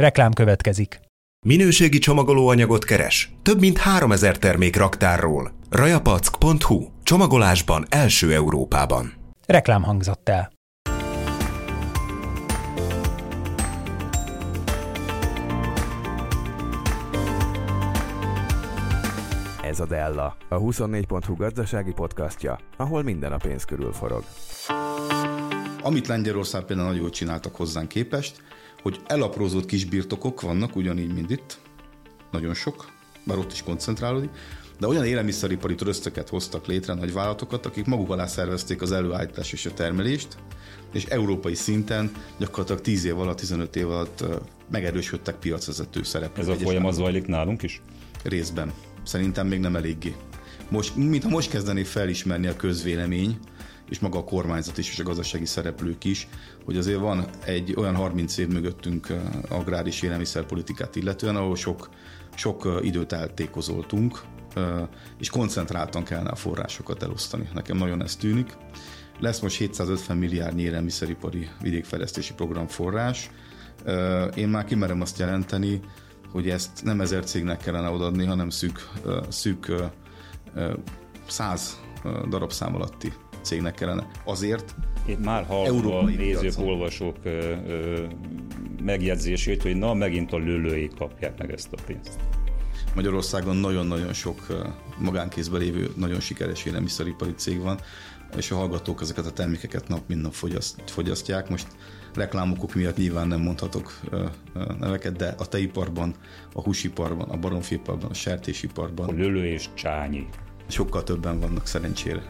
Reklám következik. Minőségi csomagolóanyagot keres? Több mint 3000 termék raktárról. Rajapack.hu. Csomagolásban első Európában. Reklám hangzott el. Ez a Della, a 24.hu gazdasági podcastja, ahol minden a pénz körül forog. Amit Lengyelország például nagyon jól csináltak hozzánk képest, hogy elaprózott kisbirtokok vannak, ugyanígy, mint itt, nagyon sok, bár ott is koncentrálódik, de olyan élelmiszeripari trösztöket hoztak létre, nagyvállalatokat, akik maguk alá szervezték az előállítást és a termelést, és európai szinten gyakorlatilag 10 év alatt, 15 év alatt megerősödtek piacvezető szereplők. Ez a folyamat zajlik nálunk is? Részben. Szerintem még nem eléggé. Mintha most kezdené felismerni a közvélemény, és maga a kormányzat is, és a gazdasági szereplők is, hogy azért van egy olyan 30 év mögöttünk agrár- és élelmiszerpolitikát illetően, ahol sok időt eltékozoltunk, és koncentráltan kellene a forrásokat elosztani. Nekem nagyon ez tűnik. Lesz most 750 milliárdnyi élelmiszeripari vidékfejlesztési program forrás. Én már kimerem azt jelenteni, hogy ezt nem 1000 cégnek kellene odaadni, hanem szűk 100 darabszám alatti cégnek kellene. Azért én már hallom a nézők, olvasók megjegyzését, hogy na, megint a lőlőik kapják meg ezt a pénzt. Magyarországon nagyon-nagyon sok magánkézben lévő, nagyon sikeres élelmiszeripari cég van, és a hallgatók ezeket a termékeket nap mint nap fogyasztják. Most reklámokok miatt nyilván nem mondhatok neveket, de a tejiparban, a húsiparban, a baromfiiparban, a sertésiparban. A lőlő és csányi. Sokkal többen vannak szerencsére.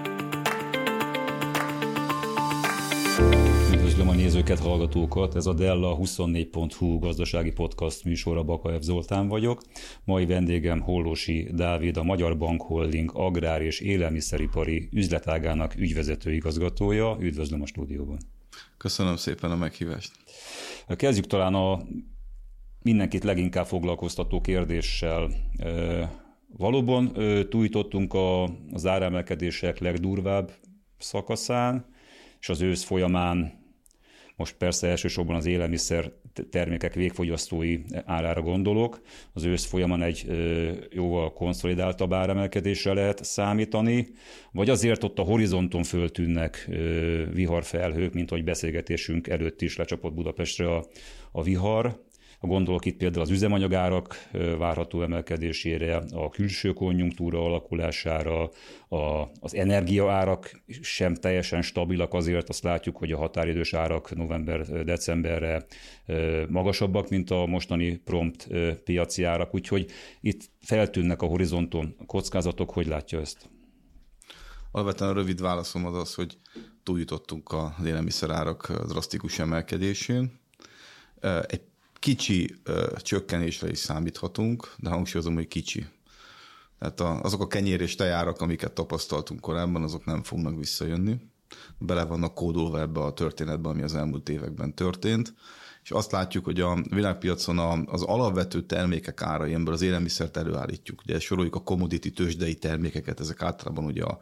Üdvözlöm a nézőket, hallgatókat! Ez a Della 24.hu gazdasági podcast műsora, Bakaev Zoltán vagyok. Mai vendégem Hollósy Dávid, a Magyar Bankholding agrár- és élelmiszeripari üzletágának ügyvezető igazgatója. Üdvözlöm a stúdióban! Köszönöm szépen a meghívást! Kezdjük talán a mindenkit leginkább foglalkoztató kérdéssel. Valóban túljutottunk az áremelkedések legdurvább szakaszán, és az ősz folyamán, most persze elsősorban az élelmiszer termékek végfogyasztói árára gondolok, az ősz folyamán egy jóval konszolidáltabb áremelkedésre lehet számítani, vagy azért ott a horizonton föltűnnek viharfelhők, mint ahogy beszélgetésünk előtt is lecsapott Budapestre a vihar. Gondolok itt például az üzemanyagárak várható emelkedésére, a külső konjunktúra alakulására, az energiaárak sem teljesen stabilak, azért azt látjuk, hogy a határidős árak november-decemberre magasabbak, mint a mostani prompt piaci árak, úgyhogy itt feltűnnek a horizonton kockázatok. Hogy látja ezt? Alapvetően a rövid válaszom az, hogy túljutottunk az élelmiszerárak drasztikus emelkedésén. Egy kicsi csökkenésre is számíthatunk, de hangsúlyozom, hogy kicsi. Tehát azok a kenyér és tejárak, amiket tapasztaltunk korábban, azok nem fognak visszajönni. Bele vannak kódolva ebbe a történetbe, ami az elmúlt években történt. És azt látjuk, hogy a világpiacon az alapvető termékek árai, amiből az élelmiszert előállítjuk. Ugye soroljuk a commodity tőzsdei termékeket, ezek általában ugye a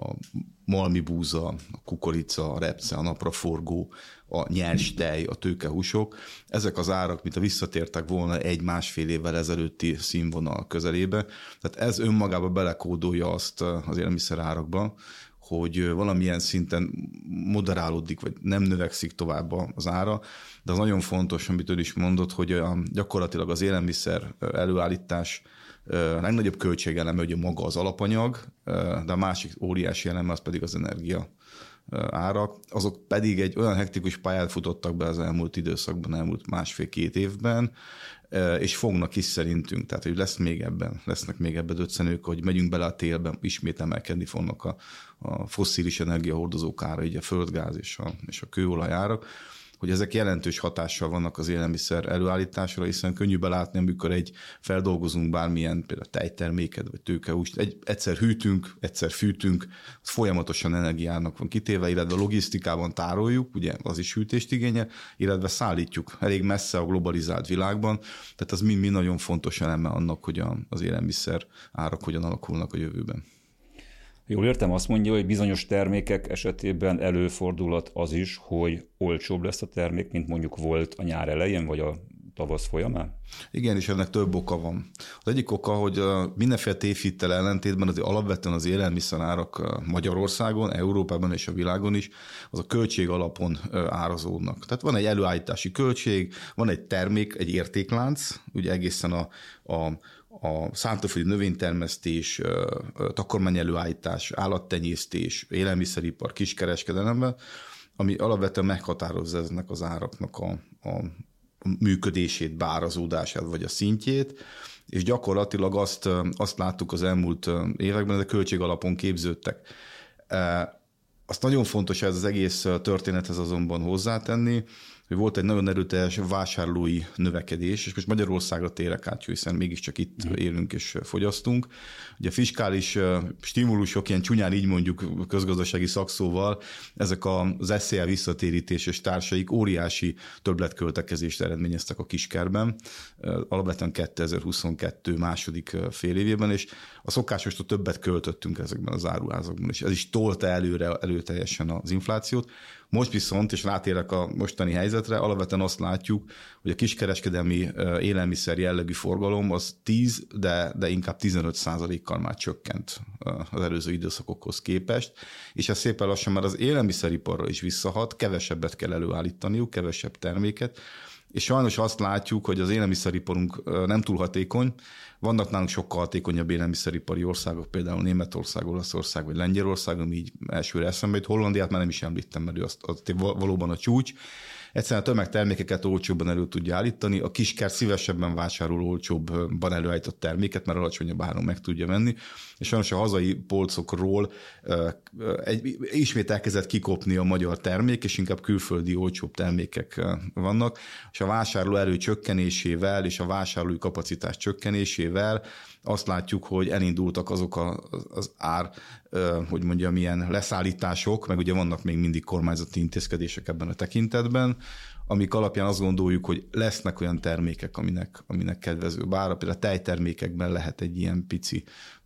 malmi búza, a kukorica, a repce, a napraforgó, a nyers tej, a tőkehúsok. Ezek az árak, mint a visszatértek volna 1-1,5 évvel ezelőtti színvonal közelébe. Tehát ez önmagában belekódolja azt az élelmiszer árakba, hogy valamilyen szinten moderálódik, vagy nem növekszik tovább az ára, de az nagyon fontos, amit ön is mondott, hogy gyakorlatilag az élelmiszer előállítás legnagyobb költségeleme ugye maga az alapanyag, de a másik óriási eleme az pedig az energia árak, azok pedig egy olyan hektikus pályát futottak be az elmúlt időszakban, elmúlt 1,5-2 évben, és fognak is szerintünk, tehát hogy lesznek még ebben döccenők, hogy megyünk bele a télbe, ismét emelkedni fognak a fosszilis energiahordozók ára, így a földgáz és a kőolaj árak, hogy ezek jelentős hatással vannak az élelmiszer előállításra, hiszen könnyű belátni, amikor feldolgozunk bármilyen például tejterméket, vagy tőkehúst, egyszer hűtünk, egyszer fűtünk, folyamatosan energiának van kitéve, illetve logisztikában tároljuk, ugye az is hűtést igényel, illetve szállítjuk elég messze a globalizált világban, tehát az mind nagyon fontos eleme annak, hogy az élelmiszer árak hogyan alakulnak a jövőben. Jól értem, azt mondja, hogy bizonyos termékek esetében előfordulhat az is, hogy olcsóbb lesz a termék, mint mondjuk volt a nyár elején, vagy a tavasz folyamán? Igen, és ennek több oka van. Az egyik oka, hogy mindenféle tévhittel ellentétben azért alapvetően az élelmiszerárak Magyarországon, Európában és a világon is az a költség alapon árazódnak. Tehát van egy előállítási költség, van egy termék, egy értéklánc, ugye egészen a szántóföldi növénytermesztés, takarmány előállítás, állattenyésztés, élelmiszeripar, kiskereskedelemben, ami alapvetően meghatározza eznek az áraknak a működését, beárazódását vagy a szintjét, és gyakorlatilag azt láttuk az elmúlt években, hogy a költség alapon képződtek. Azt nagyon fontos ez az egész történethez azonban hozzátenni, hogy volt egy nagyon erőteljes vásárlói növekedés, és most Magyarországra térek át, hiszen mégiscsak itt élünk és fogyasztunk. Ugye a fiskális stimulusok, ilyen csúnyán így mondjuk közgazdasági szakszóval, ezek az SZIA visszatérítés és társaik óriási többletköltekezést eredményeztek a kiskerben, alapvetően 2022 második fél évében, és a szokásostól többet költöttünk ezekben az áruházakban, és ez is tolta előteljesen az inflációt. Most viszont, és rátérek a mostani helyzetre, alapvetően azt látjuk, hogy a kiskereskedelmi élelmiszer jellegű forgalom az 10, de inkább 15%-kal már csökkent az előző időszakokhoz képest, és ez szépen lassan már az élelmiszeriparra is visszahat, kevesebbet kell előállítaniuk, kevesebb terméket, és sajnos azt látjuk, hogy az élelmiszeriparunk nem túl hatékony, vannak nálunk sokkal hatékonyabb élelmiszeripari országok, például Németország, Olaszország vagy Lengyelország, ami így elsőre eszembe jut. Hollandiát már nem is említem, mert ő az valóban a csúcs. Egyszerűen a tömegtermékeket olcsóbban elő tudja állítani, a kiskert szívesebben vásárol olcsóbban előállított terméket, mert alacsonyabb áron meg tudja venni, és sajnos a hazai polcokról ismét elkezdett kikopni a magyar termék, és inkább külföldi olcsóbb termékek vannak, és a vásárlóerő csökkenésével és a vásárlói kapacitás csökkenésével azt látjuk, hogy elindultak azok az hogy mondjam, ilyen leszállítások, meg ugye vannak még mindig kormányzati intézkedések ebben a tekintetben, amik alapján azt gondoljuk, hogy lesznek olyan termékek, aminek kedvező. Bár például a tejtermékekben lehet egy ilyen pici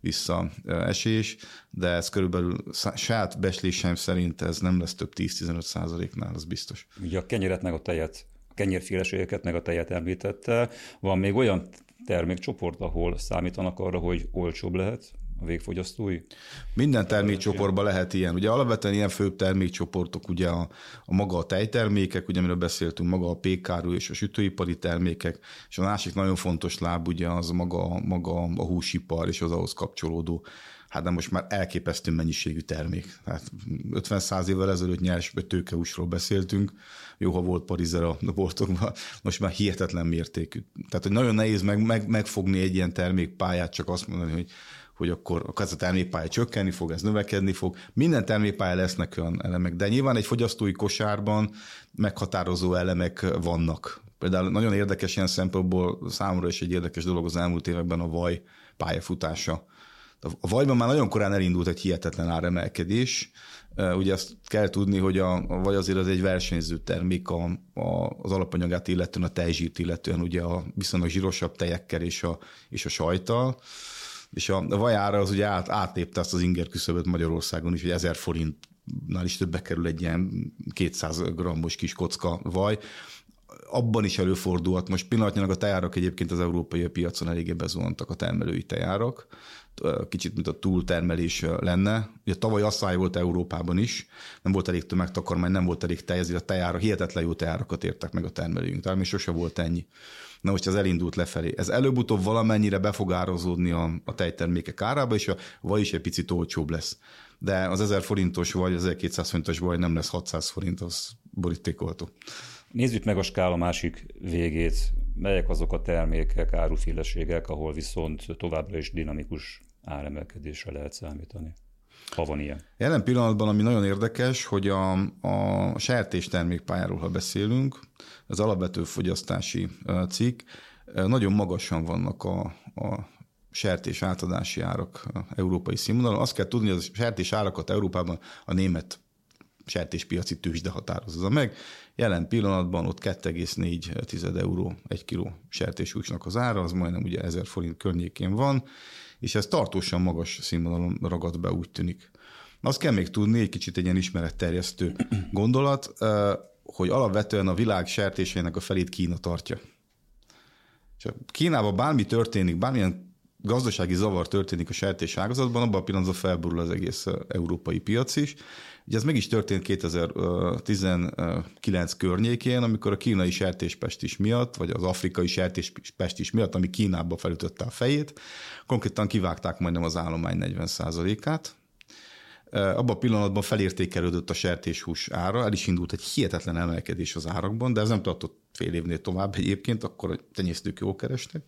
visszaesés, de ez körülbelül saját becslésem szerint ez nem lesz több 10-15%-nál, az biztos. Ugye a kenyeret meg a tejet, a kenyérféleségeket meg a tejet említette. Van még olyan termékcsoport, ahol számítanak arra, hogy olcsóbb lehet a végfogyasztói? Minden termékcsoportban lehet ilyen. Ugye alapvetően ilyen főbb termékcsoportok, ugye a maga a tejtermékek, ugye amiről beszéltünk, maga a pékáru és a sütőipari termékek, és a másik nagyon fontos láb ugye az maga a húsipar és az ahhoz kapcsolódó, hát de most már elképesztő mennyiségű termék. Tehát 50-100 évvel ezelőtt nyers tőkehúsról beszéltünk, jó, ha volt parizer a boltokban, most már hihetetlen mértékű. Tehát, hogy nagyon nehéz megfogni egy ilyen termékpályát, csak azt mondani, hogy akkor ez a termékpálya csökkenni fog, ez növekedni fog. Minden termékpálya lesznek olyan elemek, de nyilván egy fogyasztói kosárban meghatározó elemek vannak. Például nagyon érdekes ilyen szempontból számomra is egy érdekes dolog az elmúlt években a vaj pályafutása. A vajban már nagyon korán elindult egy hihetetlen áremelkedés. Ugye azt kell tudni, hogy a vaj azért az egy versenyző termék az alapanyagát illetően, a tejzsírt illetően, ugye a viszonylag zsírosabb tejekkel és a sajttal. És a vaj ára az ugye átlépte azt az inger küszöböt Magyarországon is, hogy 1000 forintnál is többbe kerül egy ilyen 200 grammos kis kocka vaj. Abban is előfordulhat. Most pillanatnyilag a tejárak egyébként az európai piacon eléggé bezuhantak, a termelői tejárak. Kicsit, mint a túltermelés lenne. Ugye tavaly asszály volt Európában is, nem volt elég tömegtakarmány, nem volt elég tej, ezért a tejára, hihetetlen jó tejárakat értek meg a termelőink. Tehát még sose volt ennyi. Na most ez elindult lefelé. Ez előbb-utóbb valamennyire be fog árazódni a tejtermékek árába, és a vaj is egy picit olcsóbb lesz. De az 1000 forintos vaj, az 1200 forintos vaj nem lesz 600 forint, az borítékolható. Nézzük meg a skála másik végét. Melyek azok a termékek, áruféleségek, ahol viszont továbbra is dinamikus áremelkedésre lehet számítani? Ha van ilyen. Jelen pillanatban, ami nagyon érdekes, hogy a sertés termékpályáról, ha beszélünk, az alapvető fogyasztási cikk, nagyon magasan vannak a sertés átadási árak európai színvonalon. Azt kell tudni, hogy a sertés árakat Európában a német sertéspiaci tőzsde határozza meg. Jelen pillanatban ott 2,4 euró egy kiló sertéshúsnak az ára, az majdnem ugye 1000 forint környékén van, és ez tartósan magas színvonalon ragad be, úgy tűnik. Azt kell még tudni, egy kicsit egy ilyen ismeretterjesztő gondolat, hogy alapvetően a világ sertéseinek a felét Kína tartja. És Kínában bármi történik, bármilyen gazdasági zavar történik a sertés ágazatban, abban a pillanatban felborul az egész európai piac is. Ugye ez meg is történt 2019 környékén, amikor a kínai sertéspestis miatt, vagy az afrikai sertéspestis miatt, ami Kínába felütötte a fejét, konkrétan kivágták majdnem az állomány 40%-át. Abban a pillanatban felértékelődött a sertéshús ára, el is indult egy hihetetlen emelkedés az árakban, de ez nem tartott fél évnél tovább egyébként, akkor a tenyésztők jól kerestek.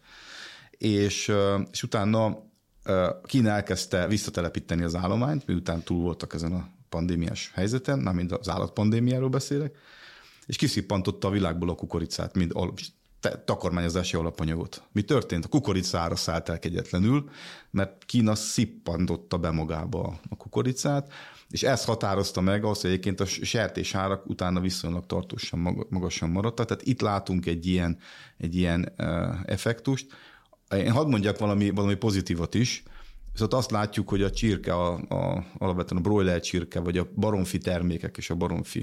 És utána Kína elkezdte visszatelepíteni az állományt, miután túl voltak ezen a pandémiás helyzeten, nem mind az állatpandémiáról beszélek, és kiszippantotta a világból a kukoricát, mint takarmányozási alapanyagot. Mi történt? A kukorica szállt el kegyetlenül, mert Kína szippantotta be magába a kukoricát, és ez határozta meg azt, hogy egyébként a sertés árak utána viszonylag tartósan magasan maradtak. Tehát itt látunk egy ilyen effektust. Én hadd mondjak valami pozitívat is. Viszont azt látjuk, hogy a csirke, alapvetően a broiler csirke, vagy a baromfi termékek és a baromfi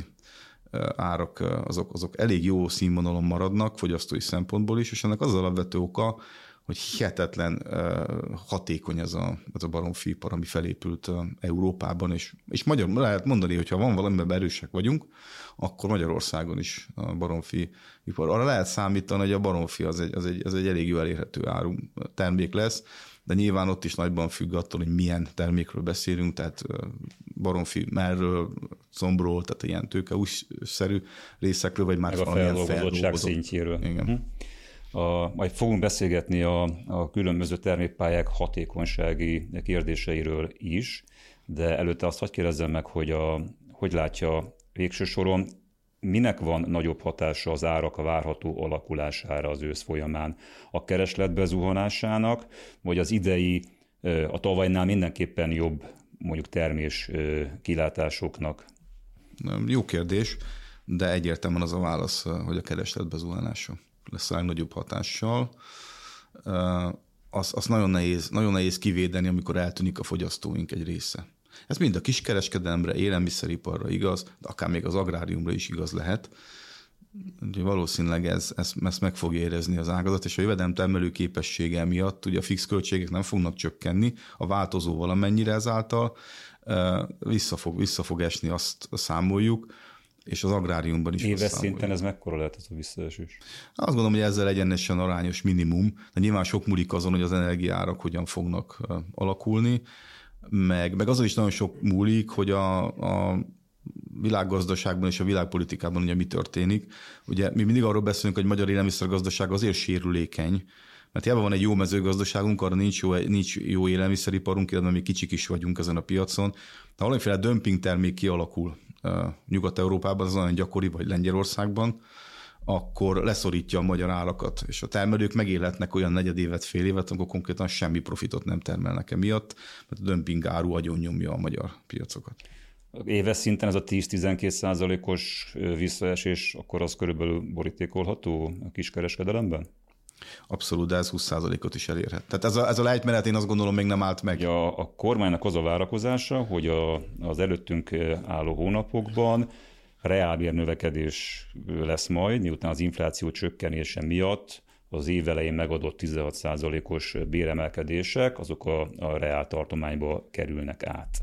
árak azok elég jó színvonalon maradnak fogyasztói szempontból is, és ennek az alapvető oka, hogy hihetetlen hatékony ez a baromfiipar, ami felépült Európában, és lehet mondani, hogy ha van valamiben erősek vagyunk, akkor Magyarországon is a baromfiipar. Arra lehet számítani, hogy a baromfi az egy elég jó elérhető áru termék lesz, de nyilván ott is nagyban függ attól, hogy milyen termékről beszélünk, tehát baromfi mellről, combról, tehát ilyen tőkeússzerű részekről, vagy már valamilyen feldolgozottság szintjéről. Igen. Majd fogunk beszélgetni a különböző termékpályák hatékonysági kérdéseiről is, de előtte azt hadd kérdezzem meg, hogy látja végső soron, minek van nagyobb hatása az árak a várható alakulására az ősz folyamán? A kereslet bezuhanásának, vagy az idei, a tavalynál mindenképpen jobb mondjuk termés kilátásoknak? Jó kérdés, de egyértelműen az a válasz, hogy a kereslet bezuhanása lesz a legnagyobb hatással. Azt nagyon nehéz kivédeni, amikor eltűnik a fogyasztóink egy része. Ez mind a kiskereskedelemre, élelmiszeriparra igaz, de akár még az agráriumra is igaz lehet. Ugye valószínűleg ezt meg fogja érezni az ágazat, és a jövedelemtermelő képessége miatt ugye a fix költségek nem fognak csökkenni, a változó valamennyire ezáltal vissza fog esni, azt számoljuk, és az agráriumban is. Éves szinten ez mekkora lehet ez a visszaesés? Azt gondolom, hogy ezzel egyenesen arányos minimum, de nyilván sok múlik azon, hogy az energiaárak hogyan fognak alakulni, meg azon is nagyon sok múlik, hogy a világgazdaságban és a világpolitikában ugye mi történik. Ugye mi mindig arról beszélünk, hogy magyar élelmiszergazdaság azért sérülékeny, mert hiába van egy jó mezőgazdaságunk, arra nincs jó élelmiszeriparunk, illetve mi kicsik is vagyunk ezen a piacon. Ha valamiféle dömping termék kialakul Nyugat-Európában, az nagyon gyakori, vagy Lengyelországban, akkor leszorítja a magyar árakat, és a termelők megélhetnek olyan negyedévet, fél évet, amikor konkrétan semmi profitot nem termelnek emiatt, mert a dömping áru agyonnyomja a magyar piacokat. Éves szinten ez a 10-12%-os visszaesés, akkor az körülbelül borítékolható a kiskereskedelemben? Abszolút, de ez 20%-ot is elérhet. Tehát ez a lejtmenet, én azt gondolom, még nem állt meg. A kormánynak az a várakozása, hogy az előttünk álló hónapokban reálbér növekedés lesz majd, miután az infláció csökkenése miatt az év elején megadott 16%-os béremelkedések, azok a reál tartományba kerülnek át.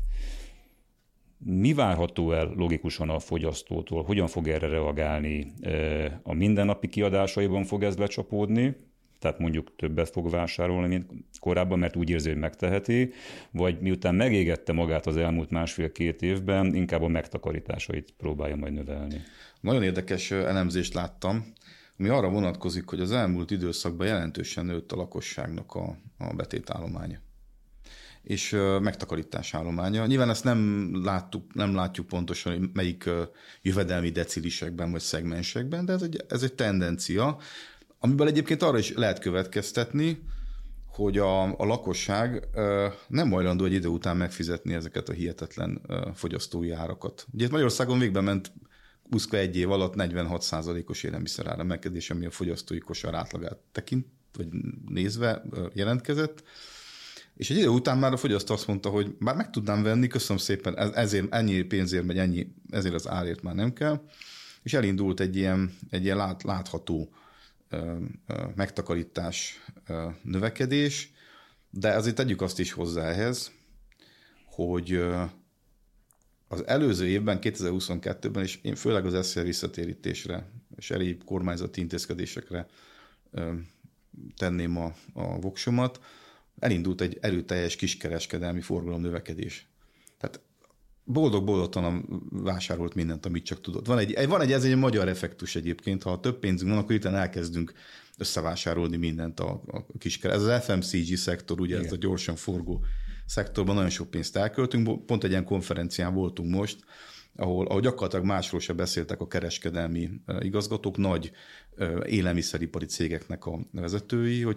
Mi várható el logikusan a fogyasztótól? Hogyan fog erre reagálni? A mindennapi kiadásaiban fog ez lecsapódni? Tehát mondjuk többet fog vásárolni, mint korábban, mert úgy érzi, hogy megteheti, vagy miután megégette magát az elmúlt 1,5-2 évben, inkább a megtakarításait próbálja majd növelni. Nagyon érdekes elemzést láttam, ami arra vonatkozik, hogy az elmúlt időszakban jelentősen nőtt a lakosságnak a betétállománya és megtakarítás állománya. Nyilván ezt nem látjuk pontosan, hogy melyik jövedelmi decilisekben vagy szegmensekben, de ez egy tendencia, amiből egyébként arra is lehet következtetni, hogy a lakosság nem hajlandó egy idő után megfizetni ezeket a hihetetlen fogyasztói árakat. Ugye Magyarországon végbe ment buszka egy év alatt 46%-os élelmiszerár emelkedés, ami a fogyasztói kosár átlagát tekint, vagy nézve jelentkezett. És egy idő után már a fogyasztó azt mondta, hogy bár meg tudnám venni, köszönöm szépen, ezért ennyi pénzért, ezért az árért már nem kell. És elindult egy ilyen látható megtakarítás, növekedés, de azért tegyük azt is hozzá ehhez, hogy az előző évben, 2022-ben, és én főleg az SZR visszatérítésre és egyéb kormányzati intézkedésekre tenném a voksomat, elindult egy erőteljes kiskereskedelmi forgalom növekedés. Tehát boldog-boldogtalan vásárolt mindent, amit csak tudott. Ez egy magyar effektus egyébként, ha több pénzünk van, akkor itt elkezdünk összevásárolni mindent a kiskereskedelmi. Ez az FMCG szektor, ugye ez a gyorsan forgó szektorban nagyon sok pénzt elköltünk. Pont egy ilyen konferencián voltunk most, ahol gyakorlatilag másról sem beszéltek a kereskedelmi igazgatók, nagy élelmiszeripari cégeknek a vezetői, hogy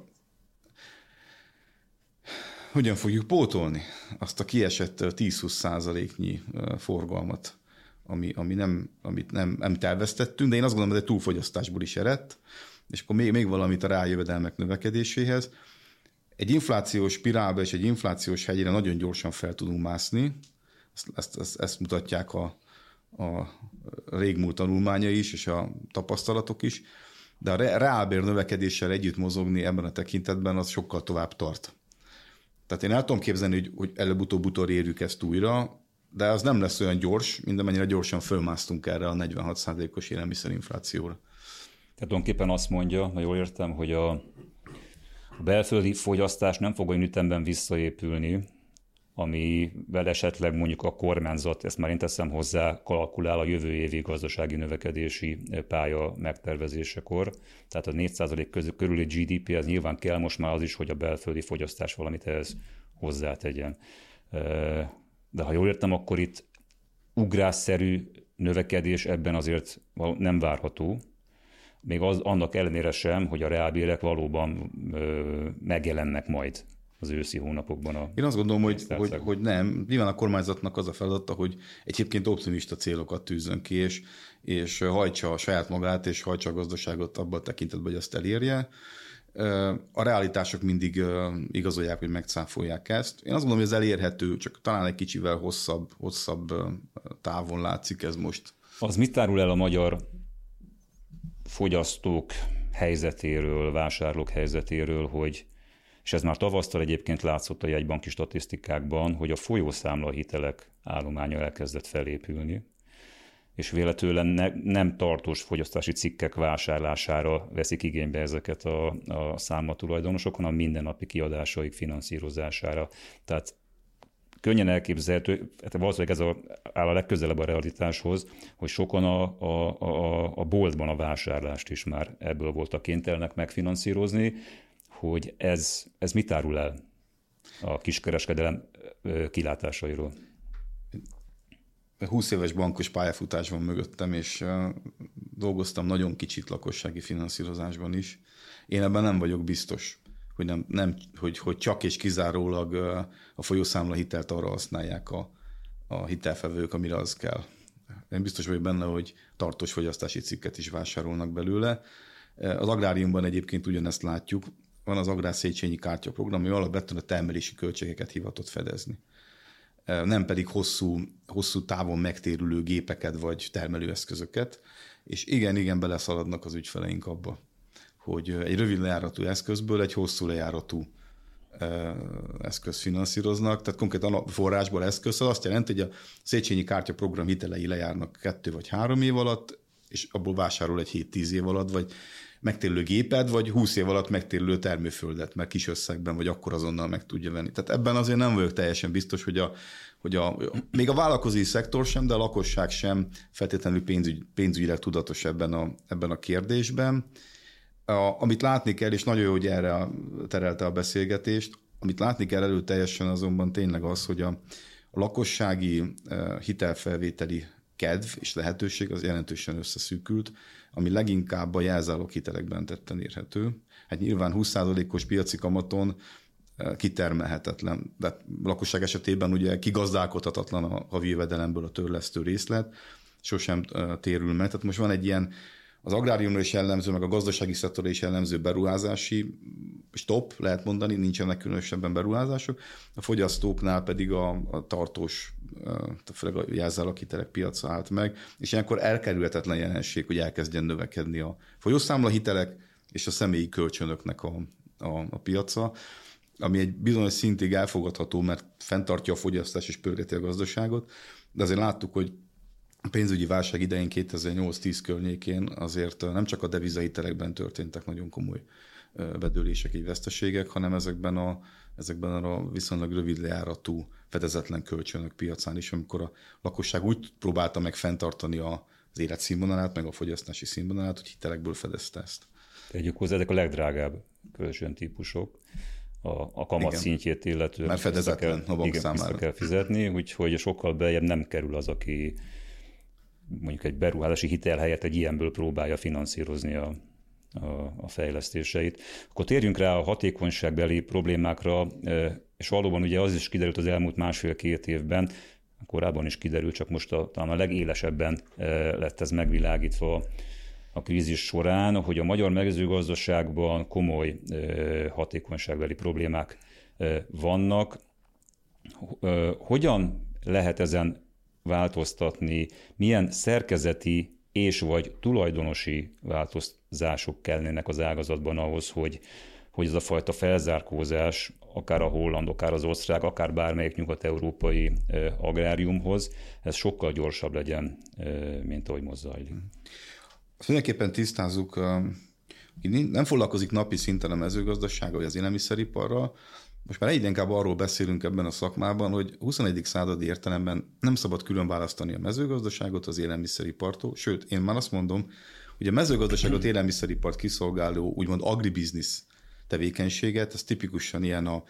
hogyan fogjuk pótolni azt a kiesett 10-20%-nyi forgalmat, amit nem elvesztettünk, de én azt gondolom, hogy egy túlfogyasztásból is eredt, és akkor még valamit a rájövedelmek növekedéséhez. Egy inflációs spirálba és egy inflációs hegyre nagyon gyorsan fel tudunk mászni, ezt mutatják a régmúlt tanulmányai is, és a tapasztalatok is, de a reálbér növekedéssel együtt mozogni ebben a tekintetben az sokkal tovább tart. Tehát én el tudom képzelni, hogy előbb-utóbb utolérjük ezt újra, de az nem lesz olyan gyors, mint amennyire gyorsan fölmásztunk erre a 46%-os élelmiszerinflációra. Tehát tulajdonképpen azt mondja, ha jól értem, hogy a belföldi fogyasztás nem fog olyan ütemben visszaépülni, amivel esetleg mondjuk a kormányzat, ezt már én teszem hozzá, kalkulál a jövő évi gazdasági növekedési pálya megtervezésekor. Tehát a 4% körüli GDP, ez nyilván kell most már az is, hogy a belföldi fogyasztás valamit ehhez hozzátegyen. De ha jól értem, akkor itt ugrásszerű növekedés ebben azért nem várható. Még annak ellenére sem, hogy a reálbérek valóban megjelennek majd az őszi hónapokban. Én azt gondolom, hogy nem. Nyilván a kormányzatnak az a feladata, hogy egyébként optimista célokat tűzön ki, és hajtsa a saját magát, és hajtsa a gazdaságot abban a tekintetben, hogy ezt elérje. A realitások mindig igazolják, hogy megcáfolják ezt. Én azt gondolom, hogy ez elérhető, csak talán egy kicsivel hosszabb távon látszik ez most. Az mit árul el a magyar fogyasztók helyzetéről, vásárlók helyzetéről, hogy, és ez már tavasztal egyébként látszott a jegybanki statisztikákban, hogy a folyószámla hitelek állománya elkezdett felépülni, és véletlenül nem tartós fogyasztási cikkek vásárlására veszik igénybe ezeket a számlatulajdonosok, hanem mindennapi kiadásaik finanszírozására. Tehát könnyen elképzelhető, valószínűleg ez áll a legközelebb a realitáshoz, hogy sokan a boltban a vásárlást is már ebből voltak kénytelenek megfinanszírozni, hogy ez mit árul el a kiskereskedelem kilátásairól? 20 éves bankos pályafutás van mögöttem, és dolgoztam nagyon kicsit lakossági finanszírozásban is. Én ebben nem vagyok biztos, hogy csak és kizárólag a folyószámla hitelt arra használják a hitelfevők, amire az kell. Én biztos vagyok benne, hogy tartós fogyasztási cikket is vásárolnak belőle. Az agráriumban egyébként ugyanezt látjuk. Van az Agrár Széchenyi kártyaprogram, ami alapvetően a termelési költségeket hivatott fedezni. Nem pedig hosszú távon megtérülő gépeket vagy termelőeszközöket. És igen, beleszaladnak az ügyfeleink abba, hogy egy rövid lejáratú eszközből egy hosszú lejáratú eszköz finanszíroznak, tehát konkrétan a forrásból eszköz, az azt jelenti, hogy a Széchenyi kártyaprogram hitelei lejárnak 2 vagy 3 év alatt, és abból vásárol egy 7-10 év alatt, vagy megtérülő gépet, vagy 20 év alatt megtérülő termőföldet, mert kis összegben, vagy akkor azonnal meg tudja venni. Tehát ebben azért nem vagyok teljesen biztos, hogy még a vállalkozói szektor sem, de a lakosság sem feltétlenül pénzügyileg tudatos ebben a kérdésben. Amit látni kell, és nagyon jó, hogy erre terelte a beszélgetést, amit látni kell előteljesen azonban tényleg az, hogy a lakossági hitelfelvételi kedv és lehetőség az jelentősen összeszűkült, ami leginkább a jelzálog hitelekben tetten érhető. Hát nyilván 20%-os piaci kamaton kitermelhetetlen, de a lakosság esetében ugye kigazdálkodhatatlan a havi jövedelemből a törlesztő részlet, sosem térül meg. Tehát most van egy ilyen az agráriumra is jellemző, meg a gazdasági szektorra is jellemző beruházási stop, lehet mondani, nincsenek különösebben beruházások. A fogyasztóknál pedig a tartós, főleg a jelzáloghitelek piaca állt meg, és ilyenkor elkerülhetetlen jelenség, hogy elkezdjen növekedni a folyószámla hitelek, és a személyi kölcsönöknek a piaca, ami egy bizonyos szintig elfogadható, mert fenntartja a fogyasztás és pörgeti a gazdaságot, de azért láttuk, hogy a pénzügyi válság idején 2008-10 környékén azért nem csak a devizahitelekben történtek nagyon komoly bedőlések, így veszteségek, hanem ezekben a viszonylag rövid lejáratú fedezetlen kölcsönök piacán is, amikor a lakosság úgy próbálta meg fenntartani az életszínvonalát, meg a fogyasztási színvonalát, hogy hitelekből fedezte ezt. Tegyük hozzá, ezek a legdrágább kölcsöntípusok, a kamat igen. szintjét illetően. Már fedezetlen a bank számára. Vissza kell fizetni, úgyhogy sokkal beljebb nem kerül az, aki mondjuk egy beruházási hitel helyett egy ilyenből próbálja finanszírozni a fejlesztéseit. Akkor térjünk rá a hatékonyságbeli problémákra, és valóban ugye az is kiderült az elmúlt 1,5-2 évben, korábban is kiderült, csak most talán a legélesebben lett ez megvilágítva a krízis során, hogy a magyar mezőgazdaságban komoly hatékonyságbeli problémák vannak. Hogyan lehet ezen változtatni, milyen szerkezeti és vagy tulajdonosi változások kellene az ágazatban ahhoz, hogy ez a fajta felzárkózás, akár a holland, akár az osztrák, akár bármelyik nyugat-európai agráriumhoz, ez sokkal gyorsabb legyen, mint ahogy most zajlik. Azt mindenképpen tisztázzuk, nem foglalkozik napi szinten a mezőgazdasággal, vagy az élelmiszeriparral. Most már egyre inkább arról beszélünk ebben a szakmában, hogy 21. századi értelemben nem szabad külön választani a mezőgazdaságot az élelmiszeripartól, sőt, én már azt mondom, hogy a mezőgazdaságot, élelmiszeripart kiszolgáló úgymond agribiznisz tevékenységet, ez tipikusan ilyen a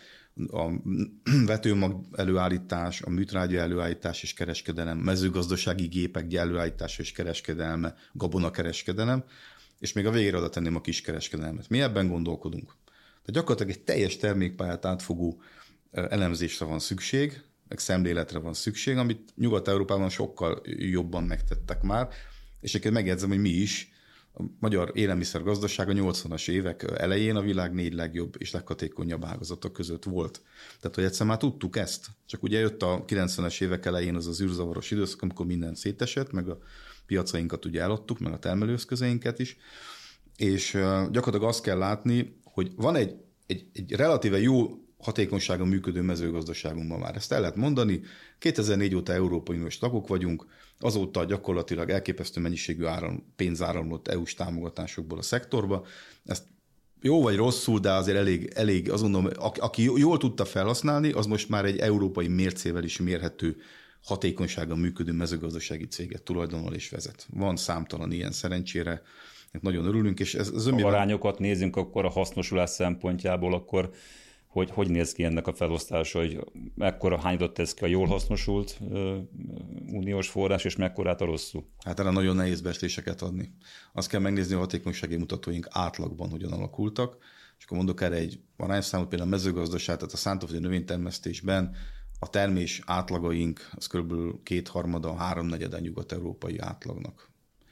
vetőmag előállítás, a műtrágya előállítás és kereskedelem, mezőgazdasági gépek előállítása és kereskedelme, gabonakereskedelem, és még a végére oda tenném a kiskereskedelmet. Mi ebben gondolkodunk? Tehát gyakorlatilag egy teljes termékpályát átfogó elemzésre van szükség, meg szemléletre van szükség, amit Nyugat-Európában sokkal jobban megtettek már, és egyébként megjegyzem, hogy mi is, a magyar élelmiszergazdaság a 80-as évek elején a világ 4 legjobb és leghatékonyabb ágazatok között volt. Tehát, hogy egyszer már tudtuk ezt. Csak ugye jött a 90-es évek elején az űrzavaros időszak, amikor minden szétesett, meg a piacainkat ugye eladtuk, meg a termelőeszközeinket is, és gyakorlatilag azt kell látni, hogy van egy relatíve jó hatékonyságon működő mezőgazdaságunkban már. Ezt el lehet mondani. 2004 óta Európai Uniós tagok vagyunk, azóta gyakorlatilag elképesztő mennyiségű pénz áramlott EU-s támogatásokból a szektorba. Ezt jó vagy rosszul, de azért elég azt gondolom, aki jól tudta felhasználni, az most már egy európai mércével is mérhető hatékonyságon működő mezőgazdasági céget tulajdonol és vezet. Van számtalan ilyen szerencsére, nagyon örülünk, és ez ha arányokat nézzünk, akkor a hasznosulás szempontjából, akkor hogy néz ki ennek a felosztása, hogy mekkora hányadot tesz ki a jól hasznosult uniós forrás, és mekkorát a rosszul? Hát erre nagyon nehéz becsléseket adni. Azt kell megnézni, a hatékonysági mutatóink átlagban hogyan alakultak, és akkor mondok erre egy arányszámot, például a mezőgazdaság, tehát a szántóföldi növénytermesztésben a termés átlagaink az kb. 2/3-3/4 nyugat-európai átlagnak.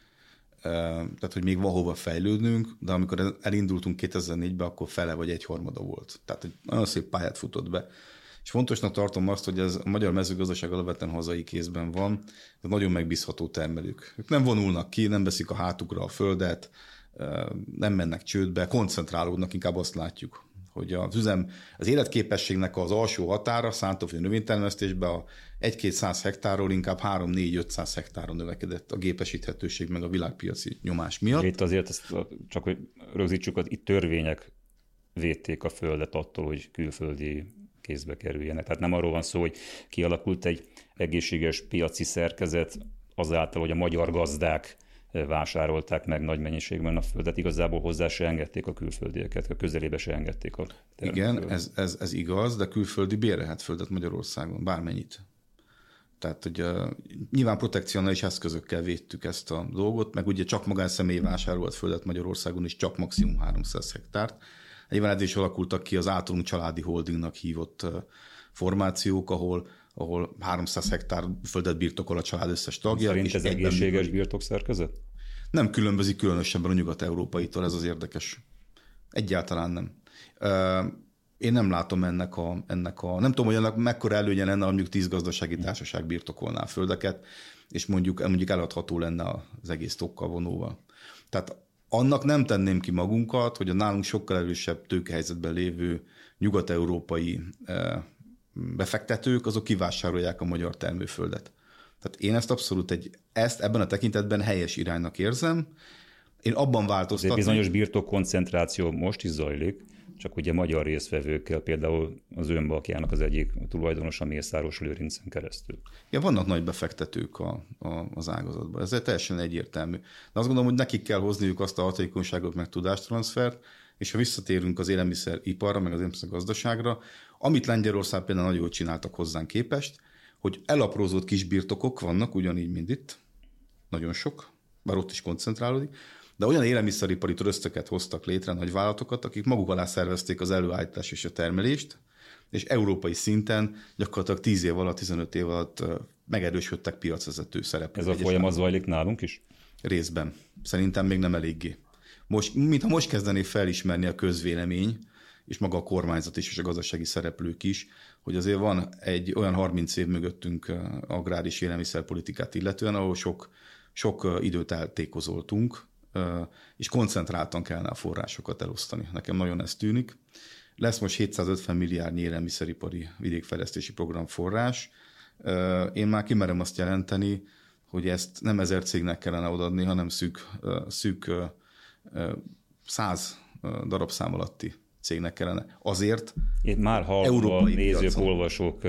Tehát, hogy még van hova fejlődnünk, de amikor elindultunk 2004-ben, akkor fele vagy 1/3 volt. Tehát, hogy nagyon szép pályát futott be. És fontosnak tartom azt, hogy ez a magyar mezőgazdaság alapvetően hazai kézben van, ez nagyon megbízható termelők. Ők nem vonulnak ki, nem veszik a hátukra a földet, nem mennek csődbe, koncentrálódnak, inkább azt látjuk, hogy az életképességnek az alsó határa szántóföldi növénytermesztésben a 1-200 hektárról inkább 3-4-500 hektáron növekedett a gépesíthetőség meg a világpiaci nyomás miatt. Itt azért ezt csak hogy rögzítsük, itt törvények védték a földet attól, hogy külföldi kézbe kerüljenek. Tehát nem arról van szó, hogy kialakult egy egészséges piaci szerkezet azáltal, hogy a magyar gazdák vásárolták meg nagy mennyiségben a földet, igazából hozzá se engedték a külföldieket, a közelébe se engedték a termelőket. Igen, ez igaz, de külföldi bérelhet földet Magyarországon, bármennyit. Tehát, hogy nyilván protekcionális eszközökkel védtük ezt a dolgot, meg ugye csak magánszemély vásárolt földet Magyarországon is csak maximum 300 hektárt. Nyilván ez is alakultak ki az általunk családi holdingnak hívott formációk, ahol 300 hektár földet birtokol a család összes tagja. Szerint ez egészséges birtokszerkezet? Nem különbözik különösebben a nyugat-európaitól, ez az érdekes. Egyáltalán nem. Én nem látom ennek nem tudom, hogy ennek mekkora előnye lenne, mondjuk 10 gazdasági társaság birtokolná a földeket, és mondjuk eladható lenne az egész tokkal vonóval. Tehát annak nem tenném ki magunkat, hogy a nálunk sokkal erősebb tőkehelyzetben lévő nyugat-európai befektetők, azok kivásárolják a magyar termőföldet. Tehát én ezt abszolút ebben a tekintetben helyes iránynak érzem. Én abban változtatnék. Bizonyos birtokkoncentráció most is zajlik, csak ugye magyar résztvevőkkel, például az Önbalkjának az egyik tulajdonosa Mészáros Lőrincen keresztül. Ja, vannak nagy befektetők az ágazatban, ez teljesen egyértelmű. De azt gondolom, hogy nekik kell hozniuk azt a hatékonyságot, meg tudástranszfert, és ha visszatérünk az élelmiszeriparra, meg az élelmiszergazdaságra, amit Lengyelország például nagyon jól csináltak hozzánk képest, hogy elaprózott kis birtokok vannak, ugyanígy, mint itt, nagyon sok, bár ott is koncentrálódik, de olyan élelmiszeripari trösztöket hoztak létre, nagy vállalatokat, akik maguk alá szervezték az előállítás és a termelést, és európai szinten gyakorlatilag 10 év alatt, 15 év alatt megerősödtek piacvezető szereplők. Ez a folyamat zajlik nálunk is? Részben. Szerintem még nem eléggé. Mintha most kezdené felismerni a közvélemény, és maga a kormányzat is, és a gazdasági szereplők is, hogy azért van egy olyan 30 év mögöttünk agrár- és élelmiszerpolitikát illetően, ahol sok időt eltékozoltunk, és koncentráltan kellene a forrásokat elosztani. Nekem nagyon ez tűnik. Lesz most 750 milliárdnyi élelmiszeripari vidékfejlesztési program forrás. Én már kimerem azt jelenteni, hogy ezt nem 1000 cégnek kellene odaadni, hanem szűk 100 darabszám alatti cégnek kellene. Azért én már hallom a nézők, olvasók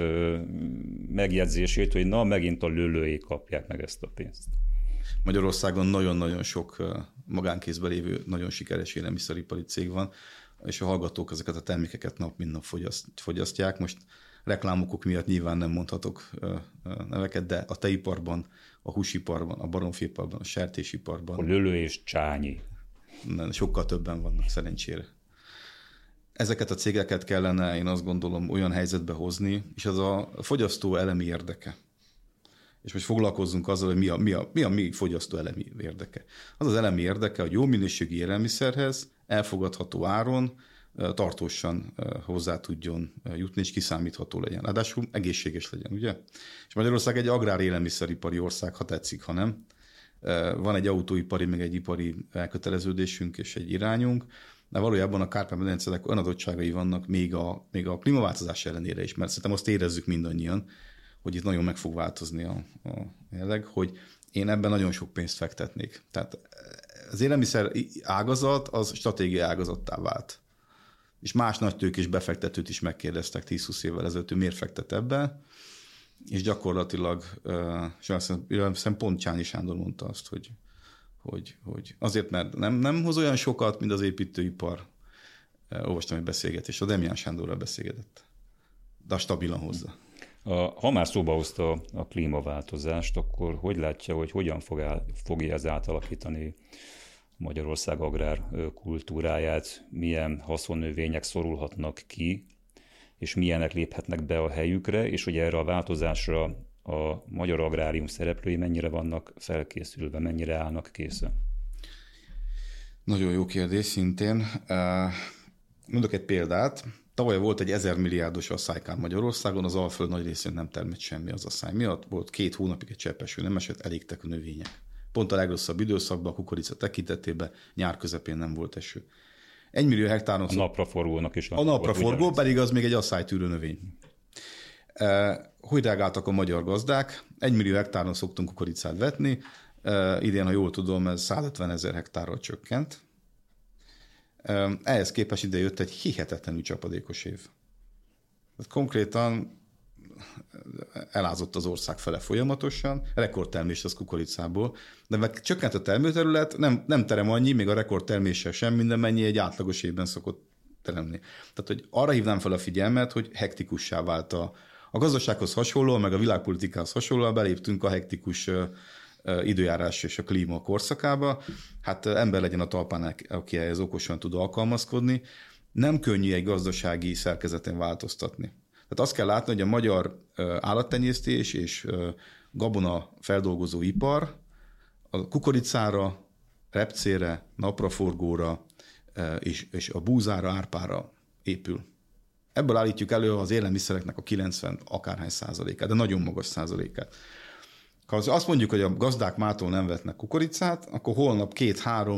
megjegyzését, hogy na, megint a lőlői kapják meg ezt a pénzt. Magyarországon nagyon-nagyon sok magánkézben lévő, nagyon sikeres élelmiszeripari cég van, és a hallgatók ezeket a termékeket nap mint nap fogyasztják. Most reklámokok miatt nyilván nem mondhatok neveket, de a tejiparban, a húsiparban, a baromfiiparban, a sertésiparban. A lőlő és csányi. Sokkal többen vannak szerencsére. Ezeket a cégeket kellene, én azt gondolom, olyan helyzetbe hozni, és az a fogyasztó elemi érdeke. És most foglalkozzunk azzal, hogy mi a mi fogyasztó elemi érdeke. Az az elemi érdeke, hogy jó minőségű élelmiszerhez elfogadható áron tartósan hozzá tudjon jutni, és kiszámítható legyen. Ráadásul egészséges legyen, ugye? És Magyarország egy agrár élelmiszeripari ország, ha tetszik, ha nem. Van egy autóipari, meg egy ipari elköteleződésünk és egy irányunk, de valójában a Kárpát-medencének olyan adottságai vannak még a klímaváltozás ellenére is, mert szerintem azt érezzük mindannyian, hogy itt nagyon meg fog változni a jelleg, hogy én ebben nagyon sok pénzt fektetnék. Tehát az élelmiszer ágazat az stratégiai ágazattá vált. És más nagytőkés befektetőt is megkérdeztek 10-20 évvel ezelőtt, hogy miért fektet ebbe, és gyakorlatilag, és azt hiszem pont Csányi Sándor mondta azt, hogy azért, mert nem hoz olyan sokat, mint az építőipar. Olvastam egy beszélgetést, a Demján Sándorral beszélgetett, de stabilan hozzá. Ha már szóba hozta a klímaváltozást, akkor hogy látja, hogy hogyan fogja ez átalakítani Magyarország agrárkultúráját, milyen haszonnövények szorulhatnak ki, és milyenek léphetnek be a helyükre, és hogy erre a változásra a magyar agrárium szereplői mennyire vannak felkészülve, mennyire állnak készen? Nagyon jó kérdés szintén. Mondok egy példát. Tavaly volt egy 1000 milliárdos asszálykár Magyarországon, az Alföld nagy részén nem termett semmi az asszály miatt. Volt 2 hónapig egy cseppeső nem esett, elégtek a növények. Pont a legrosszabb időszakban, a kukorica tekintetében nyár közepén nem volt eső. 1 millió hektáron... A napraforgónak is. A napraforgó pedig az még egy asszálytűrő növény. Hogy reagáltak a magyar gazdák? 1 millió hektáron szoktunk kukoricát vetni, idén, ha jól tudom, ez 150 000 hektárral csökkent. Ehhez képest ide jött egy hihetetlenül csapadékos év. Konkrétan elázott az ország fele folyamatosan, rekordtermés az kukoricából, de meg csökkent a termőterület, nem terem annyi, még a rekordterméssel sem mindennyi egy átlagos évben szokott teremni. Tehát, hogy arra hívnám fel a figyelmet, hogy hektikussá vált a gazdasághoz hasonlóan, meg a világpolitikához hasonlóan beléptünk a hektikus időjárás és a klíma korszakába. Hát ember legyen a talpán, aki ehhez okosan tud alkalmazkodni. Nem könnyű egy gazdasági szerkezeten változtatni. Tehát azt kell látni, hogy a magyar állattenyésztés és gabona feldolgozó ipar a kukoricára, repcére, napraforgóra és a búzára, árpára épül. Ebből állítjuk elő az élelmiszereknek a 90 akárhány százalékát, de nagyon magas százalékát. Ha azt mondjuk, hogy a gazdák mától nem vetnek kukoricát, akkor holnap 2-3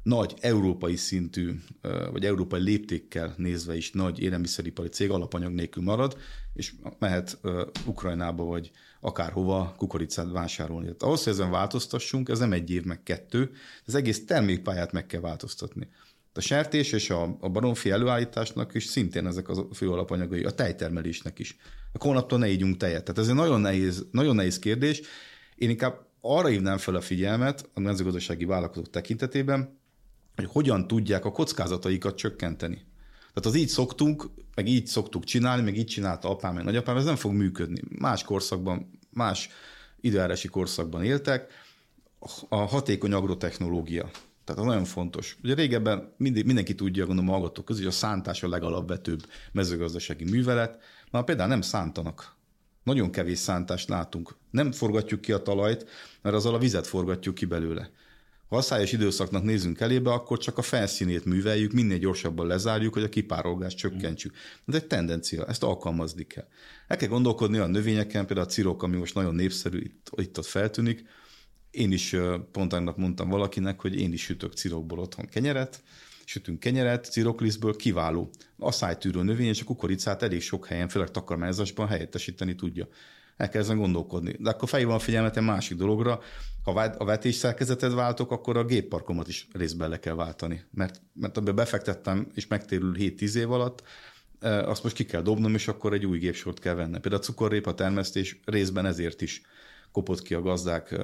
nagy európai szintű, vagy európai léptékkel nézve is nagy élelmiszeripari cég alapanyag nélkül marad, és mehet Ukrajnába, vagy akárhova kukoricát vásárolni. Tehát ahhoz, hogy ezen változtassunk, ez nem 1 év, meg 2, az egész termékpályát meg kell változtatni. A sertés és a baromfi előállításnak is szintén ezek a fő alapanyagai, a tejtermelésnek is. A hónaptól ne ígyunk tejet. Tehát ez egy nagyon nehéz kérdés. Én inkább arra hívnám fel a figyelmet a mezőgazdasági vállalkozók tekintetében, hogy hogyan tudják a kockázataikat csökkenteni. Tehát az így szoktunk, meg így szoktuk csinálni, meg így csinálta apám, meg nagyapám, ez nem fog működni. Más korszakban, más időjárási korszakban éltek. A hatékony agrotechnológia. Tehát az nagyon fontos. Ugye régebben mindenki tudja, gondolom a hallgatók közül, hogy a szántás a legalapvetőbb mezőgazdasági művelet. Már például nem szántanak. Nagyon kevés szántást látunk. Nem forgatjuk ki a talajt, mert azzal a vizet forgatjuk ki belőle. Ha asszályos időszaknak nézünk elébe, akkor csak a felszínét műveljük, minél gyorsabban lezárjuk, hogy a kipárolgást csökkentsük. Ez egy tendencia, ezt alkalmazni kell. El kell gondolkodni a növényeken, például a cirok, ami most nagyon népszerű, itt feltűnik. Én is pont tegnap mondtam valakinek, hogy én is sütök cirokból otthon kenyeret, sütünk kenyeret, ciroklisztből, kiváló. Asszálytűrő növény és a kukoricát elég sok helyen, főleg takarmányozásban helyettesíteni tudja. El kell ezen gondolkodni. De akkor felhívom a figyelmet egy másik dologra, ha a vetésszerkezetet váltok, akkor a gépparkomat is részben le kell váltani. Mert abban befektettem, és megtérül 7-10 év alatt, azt most ki kell dobnom, és akkor egy új gépsort kell vennem. Például a cukorrépa termesztés részben ezért is kopott ki a gazdák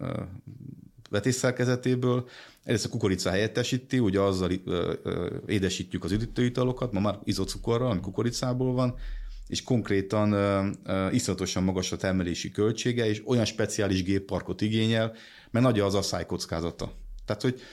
vetésszerkezetéből. Egyrészt a kukorica helyettesíti, ugye azzal édesítjük az üdítőitalokat, ma már izocukorral, ami kukoricából van, és konkrétan iszonyatosan magas a termelési költsége, és olyan speciális gépparkot igényel, mert nagy az asszály kockázata. Tehát, hogy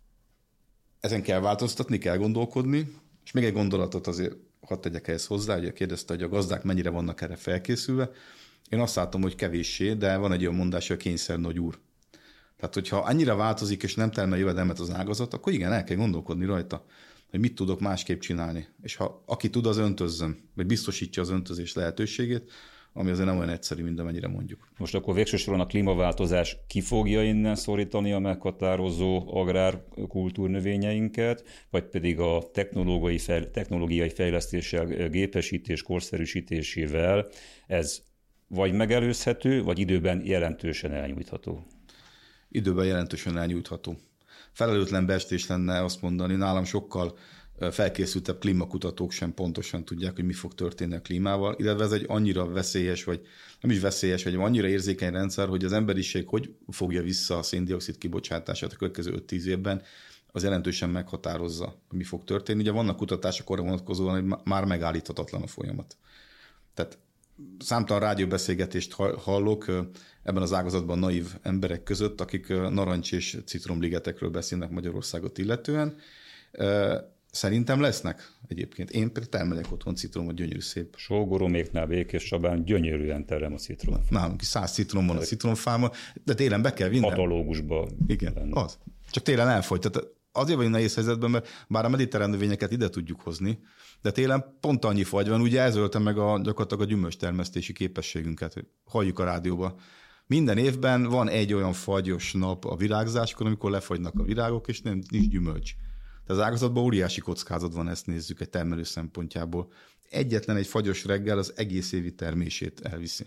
ezen kell változtatni, kell gondolkodni, és még egy gondolatot azért hadd tegyek ehhez hozzá, ugye kérdezte, hogy a gazdák mennyire vannak erre felkészülve. Én azt látom, hogy kevéssé, de van egy olyan mondás, hogy a kényszer nagy úr. Tehát, hogyha annyira változik, és nem termel jövedelmet az ágazat, akkor igen, el kell gondolkodni rajta, hogy mit tudok másképp csinálni. És ha aki tud, az öntözzön, vagy biztosítja az öntözés lehetőségét, ami azért nem olyan egyszerű, mint amennyire mondjuk. Most akkor végső soron a klímaváltozás ki fogja innen szorítani a meghatározó agrárkultúrnövényeinket, vagy pedig a technológiai fejlesztéssel, gépesítés, korszerűsítésével ez vagy megelőzhető, vagy időben jelentősen elnyújtható? Időben jelentősen elnyújtható. Felelőtlen beestés lenne azt mondani, nálam sokkal felkészültebb klímakutatók sem pontosan tudják, hogy mi fog történni a klímával, illetve ez egy annyira veszélyes, vagy nem is veszélyes, vagy annyira érzékeny rendszer, hogy az emberiség hogy fogja vissza a szén-dioxid kibocsátását a következő 5-10 évben, az jelentősen meghatározza, hogy mi fog történni. Ugye vannak kutatások arra vonatkozóan, hogy már megállíthatatlan a folyamat. Tehát számtalan rádióbeszélgetést hallok ebben az ágazatban naív emberek között, akik narancs és citromligetekről beszélnek Magyarországot illetően. Szerintem lesznek egyébként. Én például termelek otthon citromot, gyönyörű szép. Sógoroméknál, Békés Csabán gyönyörűen terem a citrom. Nálunk is 100 citrom van a citromfámon, de télen be kell vinnem. Katalógusba. Igen, lenne. Az. Csak télen elfogy. Tehát azért vagyunk nehéz helyzetben, mert bár a mediterrán növényeket ide tudjuk hozni, de télen pont annyi fagy van, ugye ez ölte meg gyakorlatilag a gyümölcstermesztési képességünket, hogy halljuk a rádióba. Minden évben van egy olyan fagyos nap a virágzáskor, amikor lefagynak a virágok, és nincs gyümölcs. Tehát az ágazatban óriási kockázat van, ezt nézzük egy termelő szempontjából. Egyetlen egy fagyos reggel az egész évi termését elviszi.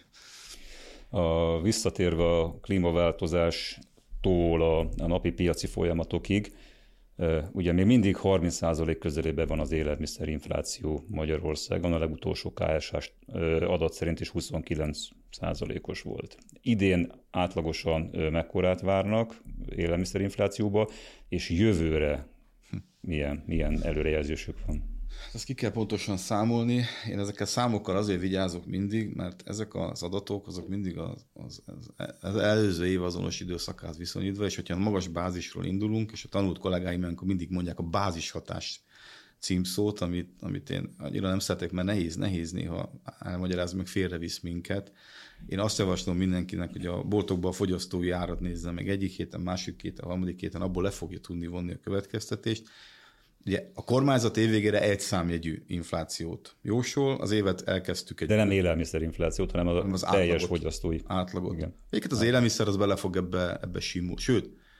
Visszatérve a klímaváltozástól a napi piaci folyamatokig, ugye még mindig 30% közelében van az élelmiszerinfláció Magyarországon, a legutolsó KSH adat szerint is 29%-os volt. Idén átlagosan mekkorát várnak élelmiszerinflációba, és jövőre milyen előrejelzésük van? Ezt ki kell pontosan számolni. Én ezekkel számokkal azért vigyázok mindig, mert ezek az adatok, azok mindig az előző év azonos időszakához viszonyítva, és hogyha magas bázisról indulunk, és a tanult kollégáim akkor mindig mondják a bázishatás címszót, amit én annyira nem szeretek, mert nehéz néha elmagyarázni, meg félrevisz minket. Én azt javaslom mindenkinek, hogy a boltokban a fogyasztói árat nézze meg egyik héten, másik héten, harmadik héten, abból le fogja tudni vonni a következtetést. Ugye a kormányzat évvégére egy számjegyű inflációt jósol, az évet elkezdtük De nem élelmiszerinflációt, hanem az teljes fogyasztói. Átlagot. Egyébként az élelmiszer az bele fog ebbe simul. Sőt,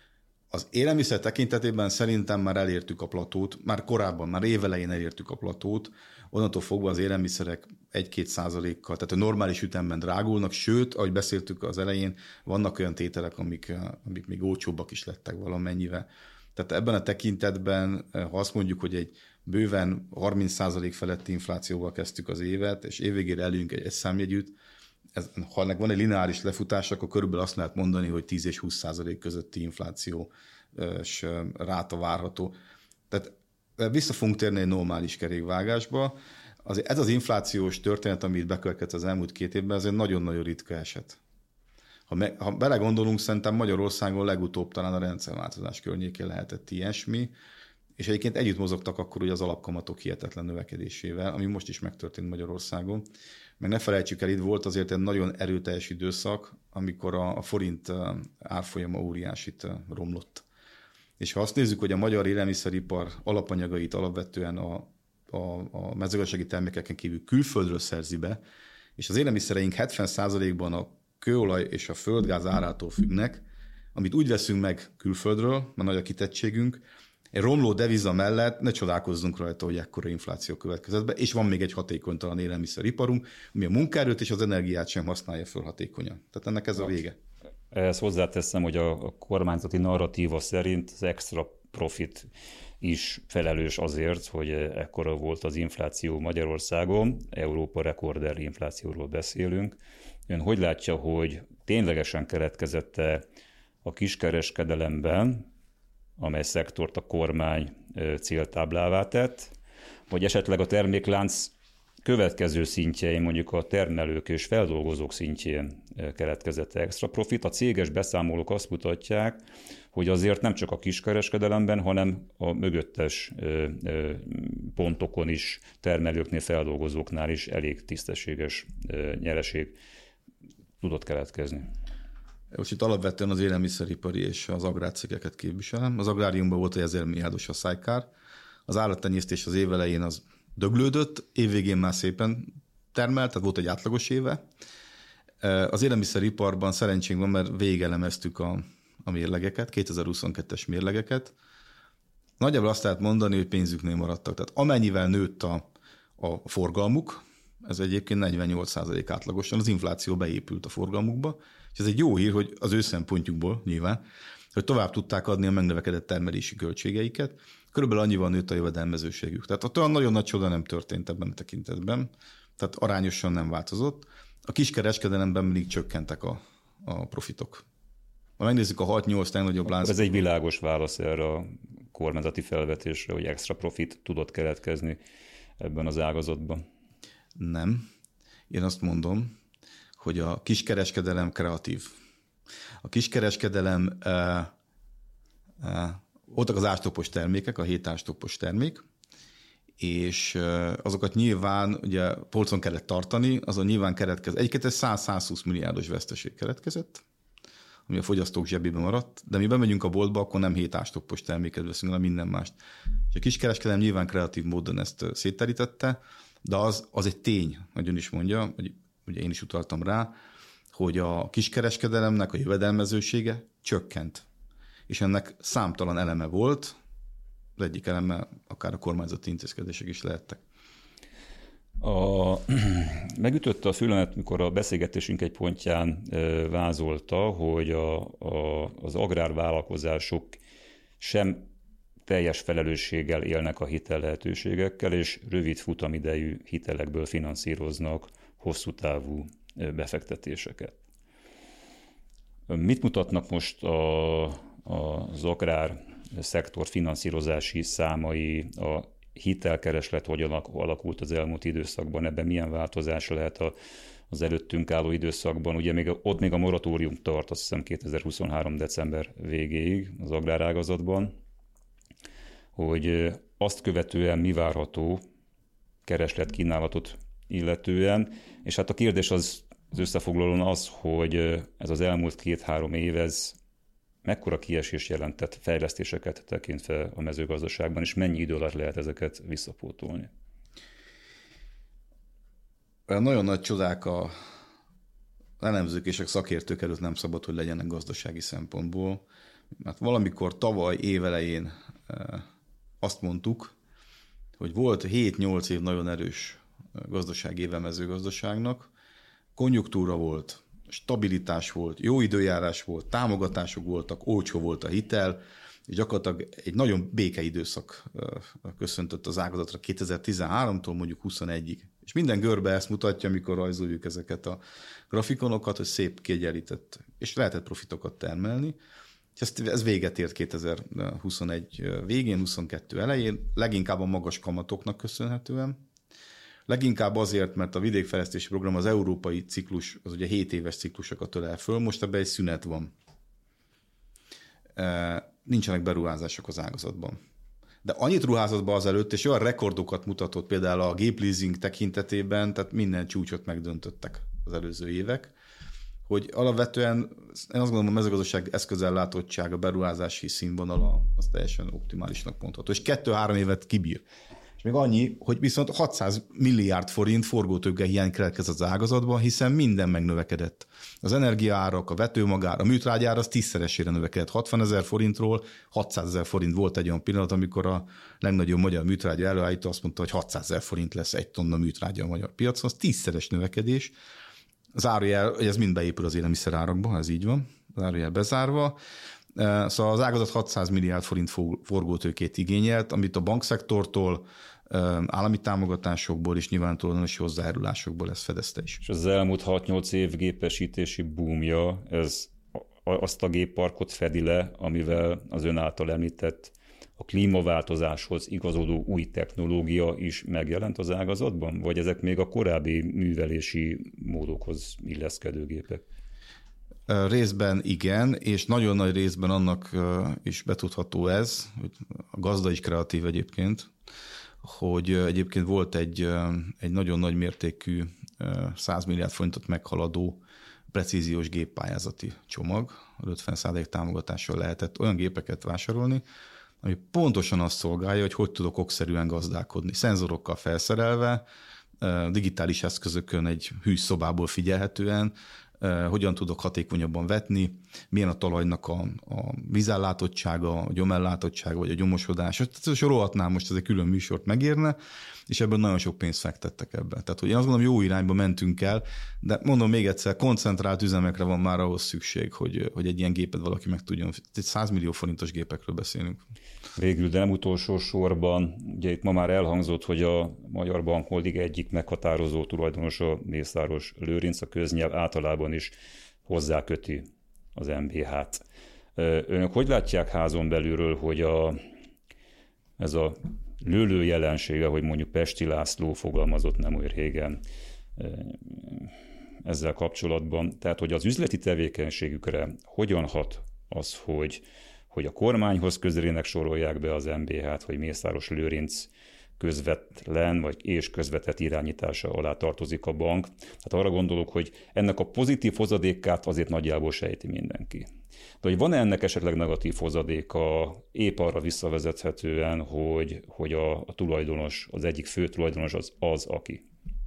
Az élelmiszer tekintetében szerintem már elértük a platót, már korábban, már évelején elértük a platót, onnantól fogva az élelmiszerek 1-2%-kal, tehát a normális ütemben drágulnak, sőt, ahogy beszéltük az elején, vannak olyan tételek, amik még olcsóbbak is lettek valamennyivel. Tehát ebben a tekintetben, ha azt mondjuk, hogy egy bőven 30% feletti inflációval kezdtük az évet, és évvégére elünk egy számjegyűt, ha ennek van egy lineáris lefutás, akkor körülbelül azt lehet mondani, hogy 10 és 20% közötti inflációs ráta várható. Tehát vissza fogunk térni egy normális kerékvágásba. Ez az inflációs történet, amit bekövetkezett az elmúlt 2 évben, ez egy nagyon-nagyon ritka eset. Ha belegondolunk, szerintem Magyarországon legutóbb talán a rendszerváltozás környékén lehetett ilyesmi, és egyébként együtt mozogtak akkor ugye az alapkamatok hihetetlen növekedésével, ami most is megtörtént Magyarországon. Meg ne felejtsük el, itt volt azért egy nagyon erőteljes időszak, amikor a forint árfolyama óriásit romlott. És ha azt nézzük, hogy a magyar élelmiszeripar alapanyagait alapvetően a mezőgazdasági termékeken kívül külföldről szerzi be, és az élelmiszereink 70%-ban a kőolaj és a földgáz árától függnek, amit úgy veszünk meg külföldről, mert nagy a kitettségünk, egy romló deviza mellett ne csodálkozzunk rajta, hogy ekkora infláció következett be, és van még egy hatékonytalan élelmiszeriparunk, ami a munkaerőt és az energiát sem használja föl hatékonyan. Tehát ennek ez a vége. Ehhez hozzáteszem, hogy a kormányzati narratíva szerint az extra profit is felelős azért, hogy ekkora volt az infláció Magyarországon, Európa rekorder inflációról beszélünk. Ön hogy látja, hogy ténylegesen keletkezett-e a kiskereskedelemben, amely szektort a kormány céltáblává tett, vagy esetleg a terméklánc következő szintjein, mondjuk a termelők és feldolgozók szintjén keletkezett extra profit. A céges beszámolók azt mutatják, hogy azért nem csak a kiskereskedelemben, hanem a mögöttes pontokon is, termelőknél, feldolgozóknál is elég tisztességes nyereség tudott keletkezni. Most itt alapvetően az élelmiszeripari és az agrárcégeket képviselem. Az agráriumban volt egy 1000 milliárdos a szájkár. Az állattenyésztés az év elején az döglődött, évvégén már szépen termelt, tehát volt egy átlagos éve. Az élelmiszeriparban szerencsénk van, mert végelemeztük a mérlegeket, 2022-es mérlegeket. Nagyjából azt lehet mondani, hogy pénzüknél maradtak. Tehát amennyivel nőtt a forgalmuk, ez egyébként 48% átlagosan, az infláció beépült a forgalmukba, és ez egy jó hír, hogy az ő szempontjukból nyilván, hogy tovább tudták adni a megnövekedett termelési költségeiket, körülbelül annyival nőtt a jövedelmezőségük. Tehát ott olyan nagyon nagy csoda nem történt ebben a tekintetben, tehát arányosan nem változott. A kiskereskedelemben mindig csökkentek a profitok. Ha megnézzük a 6-8 legnagyobb lánc... Ez egy világos válasz erre a kormányzati felvetésre, hogy extra profit tudott keletkezni ebben az ágazatban. Nem. Én azt mondom, hogy a kiskereskedelem kreatív. A kiskereskedelem, voltak az ástopos termékek, a 7 ástopos termék, és azokat nyilván ugye polcon kellett tartani, azon nyilván keletkezett. Egyébként ez 100-120 milliárdos veszteség keletkezett, ami a fogyasztók zsebében maradt, de mi bemegyünk a boltba, akkor nem 7 ástopos terméket veszünk, hanem minden mást. És a kiskereskedelem nyilván kreatív módon ezt szétterítette, de az egy tény, nagyon is mondja, hogy ugye én is utaltam rá, hogy a kiskereskedelemnek a jövedelmezősége csökkent. És ennek számtalan eleme volt, az egyik eleme akár a kormányzati intézkedések is lehettek. Megütötte a fülemet, mikor a beszélgetésünk egy pontján vázolta, hogy az agrárvállalkozások sem teljes felelősséggel élnek a hitellehetőségekkel, és rövid futamidejű hitelekből finanszíroznak hosszú távú befektetéseket. Mit mutatnak most az agrár szektor finanszírozási számai, a hitelkereslet hogyan alakult az elmúlt időszakban, ebben milyen változás lehet az előttünk álló időszakban? Ugye ott még a moratórium tart, azt hiszem 2023. december végéig az agrárágazatban, hogy azt követően mi várható kereslet-kínálatot illetően, és hát a kérdés az összefoglalóan az, hogy ez az elmúlt 2-3 év, ez mekkora kiesés jelentett fejlesztéseket tekintve a mezőgazdaságban, és mennyi idő alatt lehet ezeket visszapótolni? Olyan nagyon nagy csodák a elemzők és a szakértők előtt nem szabad, hogy legyenek gazdasági szempontból, Mert valamikor tavaly évelején azt mondtuk, hogy volt 7-8 év nagyon erős gazdasági éve mezőgazdaságnak, konjunktúra volt, stabilitás volt, jó időjárás volt, támogatások voltak, olcsó volt a hitel, és gyakorlatilag egy nagyon békeidőszak köszöntött az ágazatra 2013-tól mondjuk 21-ig. És minden görbe ezt mutatja, amikor rajzoljuk ezeket a grafikonokat, hogy szép kiegyenlített, és lehetett profitokat termelni. Ez véget ért 2021 végén, 22 elején, leginkább a magas kamatoknak köszönhetően. Leginkább azért, mert a vidékfejlesztési program, az európai ciklus, az ugye 7 éves ciklusokat ölel föl, most ebben egy szünet van. Nincsenek beruházások az ágazatban. De annyit ruházott be azelőtt, és olyan rekordokat mutatott például a gépleasing tekintetében, tehát minden csúcsot megdöntöttek az előző évek, hogy alapvetően én azt gondolom, a mezőgazdaság eszközellátottsága, beruházási színvonala az teljesen optimálisnak mondható. És 2-3 évet kibír. És még annyi, hogy viszont 600 milliárd forint forgótőke hiány keletkezett az ágazatban, hiszen minden megnövekedett. Az energiaárak, a vetőmagár, a műtrágyár az 10-szeresére növekedett. 60 000 forintról 600 000 forint volt egy olyan pillanat, amikor a legnagyobb magyar műtrágya előállító azt mondta, hogy 600 000 forint lesz egy tonna műtrágya a magyar piacon. Az 10-szeres növekedés. Zárójel, hogy ez mind beépül az élelmiszerárakba, ez így van, zárójel bezárva. Szóval az ágazat 600 milliárd forint forgótőkét igényelt, amit a bankszektortól, állami támogatásokból és nyilván tulajdonosi hozzájárulásokból ez fedezte is. És az elmúlt 6-8 év gépesítési boomja, ez azt a gépparkot fedi le, amivel az ön által említett a klímaváltozáshoz igazodó új technológia is megjelent az ágazatban? Vagy ezek még a korábbi művelési módokhoz illeszkedő gépek? Részben igen, és nagyon nagy részben annak is betudható ez, hogy a gazda is kreatív egyébként, hogy egyébként volt egy nagyon nagy mértékű 100 milliárd forintot meghaladó precíziós géppályázati csomag, 50% támogatással lehetett olyan gépeket vásárolni, ami pontosan azt szolgálja, hogy tudok okszerűen gazdálkodni. Szenzorokkal felszerelve, digitális eszközökön egy hűs szobából figyelhetően, hogyan tudok hatékonyabban vetni, milyen a talajnak a vízellátottsága, a gyomellátottsága, vagy a gyomosodás. Sorolhatnám, most ez egy külön műsort megérne, és ebből nagyon sok pénzt fektettek ebbe. Tehát, hogy én azt gondolom, jó irányba mentünk el, de mondom még egyszer, koncentrált üzemekre van már ahhoz szükség, hogy egy ilyen gépet valaki meg tudjon. 100 millió forintos gépekről beszélünk. Végül, de nem utolsó sorban, ugye itt ma már elhangzott, hogy a Magyar Bankholding egyik meghatározó tulajdonosa Mészáros Lőrinc, a köznyelv általában is hozzáköti az MBH-t. Önök hogy látják házon belülről, hogy ez a lőlő jelensége, hogy mondjuk Pesti László fogalmazott nem olyan régen ezzel kapcsolatban, tehát hogy az üzleti tevékenységükre hogyan hat az, hogy a kormányhoz közelének sorolják be az MBH-t, hogy Mészáros Lőrinc közvetlen és közvetett irányítása alá tartozik a bank. Tehát arra gondolok, hogy ennek a pozitív hozadékát azért nagyjából sejti mindenki. De hogy van-e ennek esetleg negatív hozadéka, épp arra visszavezethetően, hogy a tulajdonos, az egyik fő tulajdonos az aki?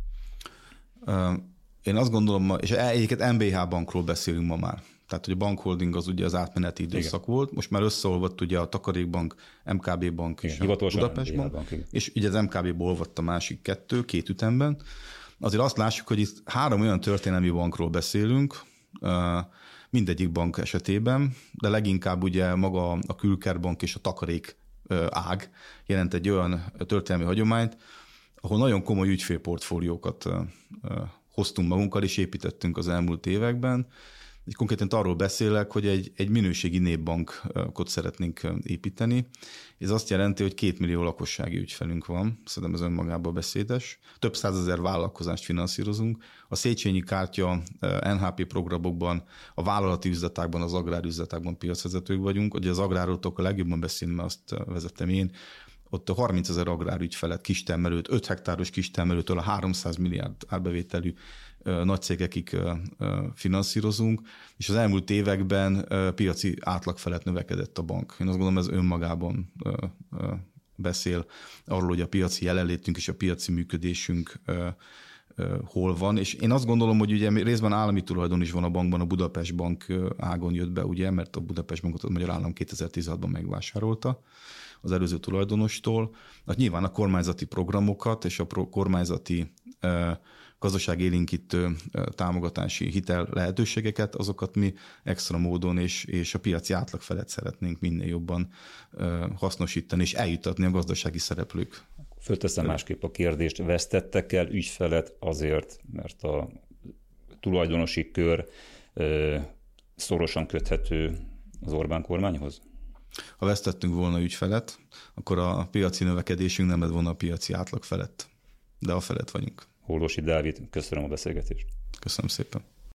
Én azt gondolom, és egyiket MBH bankról beszélünk ma már. Tehát, hogy a Bankholding az ugye az átmeneti időszak igen. volt, most már összeolvadt ugye a Takarékbank, MKB Bank és a Budapest Bank, és ugye az MKB-ból olvadt a másik két ütemben. Azért azt lássuk, hogy itt 3 olyan történelmi bankról beszélünk, mindegyik bank esetében, de leginkább ugye maga a Külkerbank és a Takarék ág jelent egy olyan történelmi hagyományt, ahol nagyon komoly ügyfélportfóliókat hoztunk magunkkal és építettünk az elmúlt években. Konkrétan arról beszélek, hogy egy minőségi népbankot szeretnénk építeni. Ez azt jelenti, hogy 2 millió lakossági ügyfelünk van, szerintem ez önmagában beszédes. Több 100 000 vállalkozást finanszírozunk. A Széchenyi kártya NHP programokban, a vállalati üzletákban, az agrárüzletákban piacvezetők vagyunk. Ugye az agrárokról a legjobban beszélni, mert azt vezettem én. Ott a 30 000 agrárügyfelet, kistermelőt, 5 hektáros kistermelőtől a 300 milliárd árbevételű nagy cégekig finanszírozunk, és az elmúlt években piaci átlag felett növekedett a bank. Én azt gondolom, ez önmagában beszél arról, hogy a piaci jelenlétünk és a piaci működésünk hol van, és én azt gondolom, hogy ugye részben állami tulajdon is van a bankban, a Budapest Bank ágon jött be, ugye, mert a Budapest Bankot a Magyar Állam 2016-ban megvásárolta az előző tulajdonostól. Hát nyilván a kormányzati programokat és a kormányzati gazdaságélénkítő támogatási hitel lehetőségeket, azokat mi extra módon és a piaci átlag felett szeretnénk minél jobban hasznosítani és eljutatni a gazdasági szereplők. Fölteszem másképp a kérdést, vesztettek el ügyfelet azért, mert a tulajdonosi kör szorosan köthető az Orbán kormányhoz? Ha vesztettünk volna ügyfelet, akkor a piaci növekedésünk nem lett volna a piaci átlag felett, de a felett vagyunk. Hollósy Dávid, köszönöm a beszélgetést. Köszönöm szépen.